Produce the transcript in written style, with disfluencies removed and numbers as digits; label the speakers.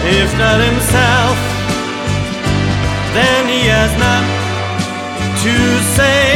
Speaker 1: If not himself, then he has not to say.